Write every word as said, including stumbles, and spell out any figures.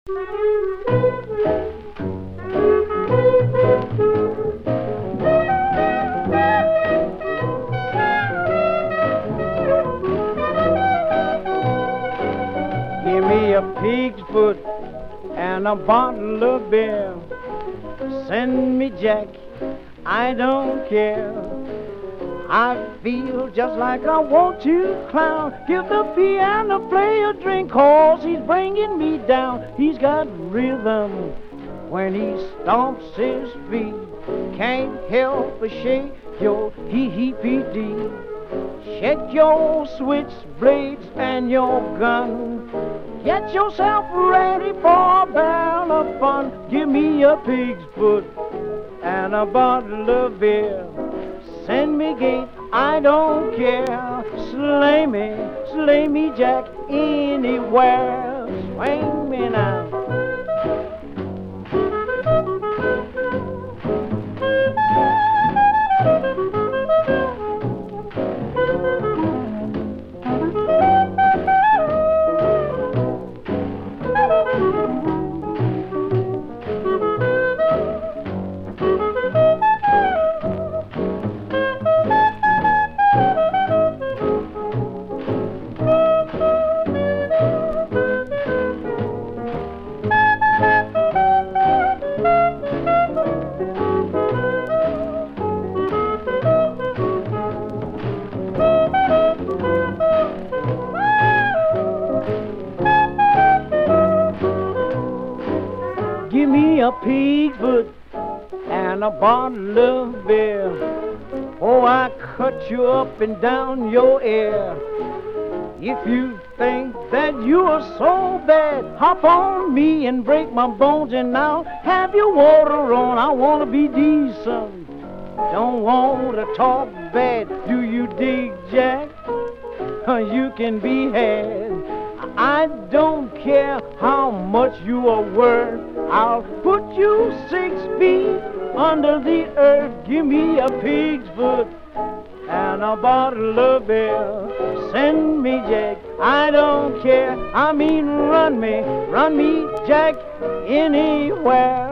Give me a pig's foot and a bottle of beer. Send me Jack, I don't care. I feel just like I want to clown. Give the piano player a drink, cause he's bringing me down. He's got rhythm when he stomps his feet. Can't help but shake your hee-hee-pee-dee. Check your switchblades and your gun. Get yourself ready for a barrel of fun. Give me a pig's foot and a bottle of beer. Send me gate, I don't care. Slay me, slay me Jack, anywhere. Swing me now. Give me a pig's foot and a bottle of beer. Oh, I cut you up and down your ear. If you think that you are so bad, hop on me and break my bones, and I'll have your water on. I want to be decent, don't want to talk bad. Do you dig, Jack? You can be had. I don't care how much you are worth. I'll put you six feet under the earth. Give me a pig's foot and a bottle of beer. Send me Jack, I don't care. I mean run me, run me Jack, anywhere.